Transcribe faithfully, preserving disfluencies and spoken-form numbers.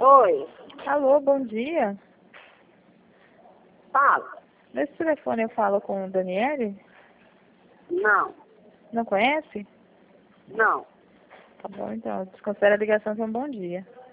Oi, Alô, bom dia. fala. Nesse telefone eu falo com o Daniele? Não, Não conhece? não. Tá bom, então. Desconsidera a ligação, então bom dia.